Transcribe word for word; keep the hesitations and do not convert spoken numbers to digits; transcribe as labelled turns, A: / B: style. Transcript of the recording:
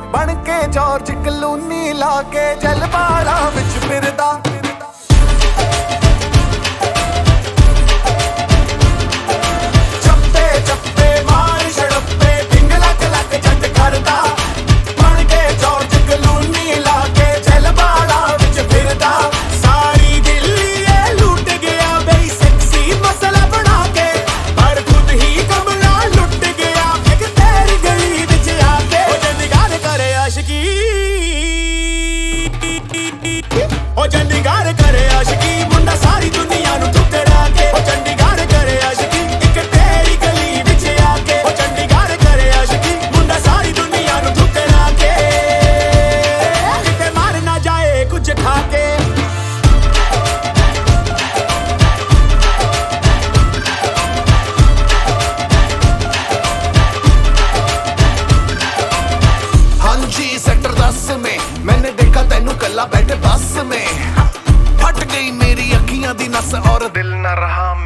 A: बन के George Clooney लाके जलवाड़ा विच फिरदा। चप्पे चप्पे मार छड़प्पे पिंग लक लक जट करदा। बन के जॉर्ज क्लूनी लाके जलवाड़ा विच फिरदा। सारी दिल्ली ये लूट गया बे सेक्सी मसला बना के, पर खुद ही कमला लुट गया एक तेरी गली विच आके। ओ चंडीगढ़ करे आशिकी, ओ चंडीगढ़ करे आशिकी, मुंडा सारी दुनिया नू ठुकरा के। ओ चंडीगढ़ करे आशिकी एक तेरी गली विच आके। ओ चंडीगढ़ करे आशिकी, मुंडा सारी दुनिया नू ठुकरा के। किते मार ना जाए कुछ खा के। हाँ जी सेक्टर दस में मैंने देखा तेनू कला बैठे बस में। फट गई मेरी अखियां दी नस और दिल न रहा